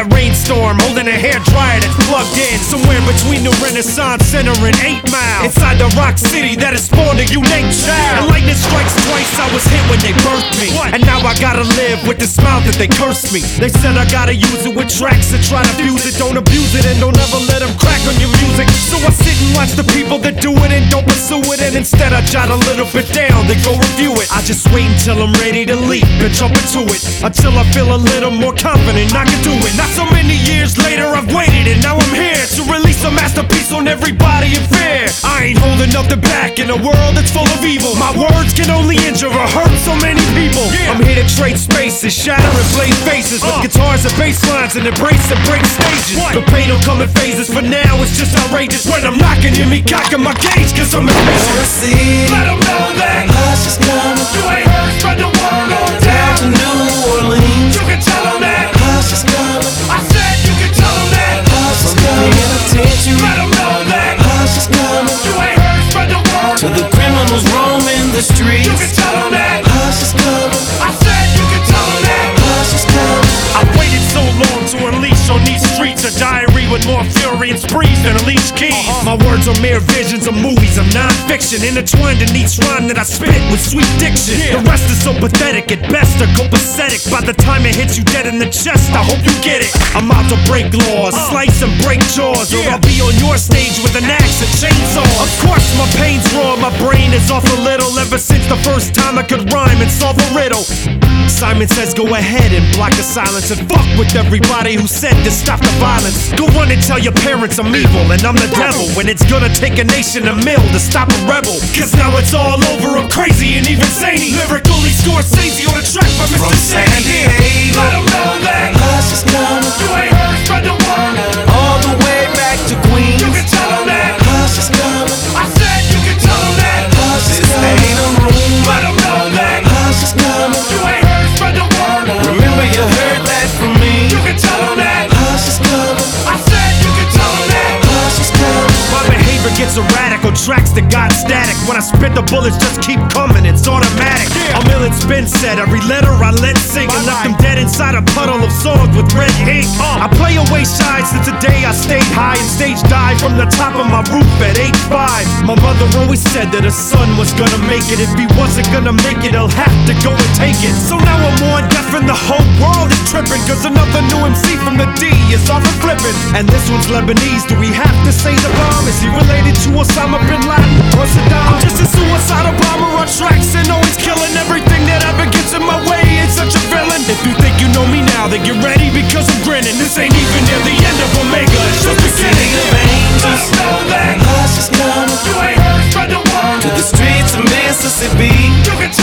that rainstorm, holding a hair dryer that's plugged in somewhere between the Renaissance Center and 8 Mile, inside the rock city that has spawned a unique child. And lightning strikes twice, I was hit when they birthed me, and now I gotta live with this mouth that they cursed me. They said I gotta use it with tracks and try to fuse it. Don't abuse it and don't ever let them crack on your music. So I sit and watch the people that do it and don't pursue it, and instead I jot a little bit down, then go review it. I just wait until I'm ready to leap and jump into it, until I feel a little more confident I can do it. Not so many years later I've waited, and now I'm here to release a masterpiece on everybody in fear. I ain't holding nothing back in a world that's full of evil. My words can only injure or hurt so many people. I'm here to trade spaces, shatter and blaze faces with guitars and bass lines and embrace and break stages. The pain will come in phases, for now it's just outrageous. When I'm knocking, hear me cocking my gauge, cause I'm impatient. Let them know that hush is coming. You ain't heard, spread the word on down to New Orleans. You can tell them that hush is coming. I said you can tell them that hush is coming. Paying attention. Let them know that hush is coming. You ain't heard, spread the word to the criminals roaming the streets. You can tell them that hush is coming. I said you can tell them that hush is coming. I waited so long to unleash on these streets a diary with more fury and sprees than Alicia Keys. My words are mere visions of movies, I'm non-fiction, intertwined in each rhyme that I spit with sweet diction. The rest is so pathetic, at best or copacetic. By the time it hits you dead in the chest, I hope you get it. I'm out to break laws, slice and break jaws, or I'll be on your stage with an axe and chainsaw. Of course my pain's raw, my brain is off a little, ever since the first time I could rhyme and solve a riddle. Simon says go ahead and block the silence, and fuck with everybody who said to stop the violence. Go run and tell your parents I'm evil and I'm the devil, when it's gonna take a nation a mill to stop a rebel. Cause now it's all over, I'm crazy and even zany. Lyrically Scorsese on a track by Mr. From San Diego, Let them know that hush is coming. you ain't heard, spread the word All the way back to Queens. You can tell them that hush is coming. I said you can tell them that Hush is this coming. ain't a room. Let them know that Hush is coming. you ain't heard, spread the word Remember you heard that from me. You can tell them that Hush is coming. I said you can tell them that Hush is coming. my behavior gets erratic on tracks that got static. When I spit, the bullets just keep coming, it's automatic. I'm ill, it's been said, every letter I let sing, I left them dead inside a puddle of songs with red ink. I play away shy since the day I stayed high and stage dive from the top of my roof at 8'5". My mother always said that a son was gonna make it. If he wasn't gonna make it, he'll have to go and take it. So now I'm more deaf and the whole world is tripping, cause another new MC from the D is off and flipping. And this one's Lebanese, do we have to say the bomb? Is he related to Osama Bin Laden or Saddam? I'm just a suicidal bomber on tracks and always killing everything that ever gets in my way. It's such a villain. If you think you know me now, then get ready because I'm grinning. This ain't even near the end of Omega, it's just beginning. Of angels, know that hush is coming. you ain't heard, spread the word To the streets of Mississippi. You can